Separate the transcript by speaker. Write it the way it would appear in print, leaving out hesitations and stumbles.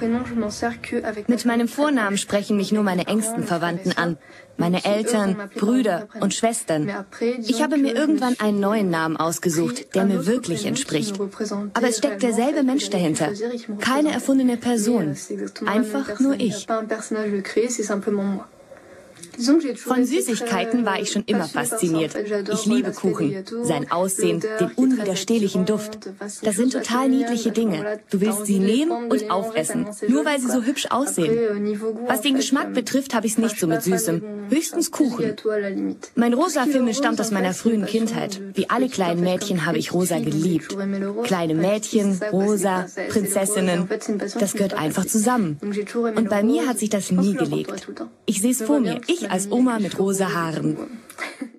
Speaker 1: Mit meinem Vornamen sprechen mich nur meine engsten Verwandten an. Meine Eltern, Brüder und Schwestern. Ich habe mir irgendwann einen neuen Namen ausgesucht, der mir wirklich entspricht. Aber es steckt derselbe Mensch dahinter. Keine erfundene Person. Einfach nur ich. Von Süßigkeiten war ich schon immer fasziniert. Ich liebe Kuchen, sein Aussehen, den unwiderstehlichen Duft. Das sind total niedliche Dinge. Du willst sie nehmen und aufessen, nur weil sie so hübsch aussehen. Was den Geschmack betrifft, habe ich es nicht so mit Süßem. Höchstens Kuchen. Mein Rosa-Film stammt aus meiner frühen Kindheit. Wie alle kleinen Mädchen habe ich Rosa geliebt. Kleine Mädchen, Rosa, Prinzessinnen. Das gehört einfach zusammen. Und bei mir hat sich das nie gelegt. Ich sehe es vor mir. Ich als Oma mit rosa Haaren.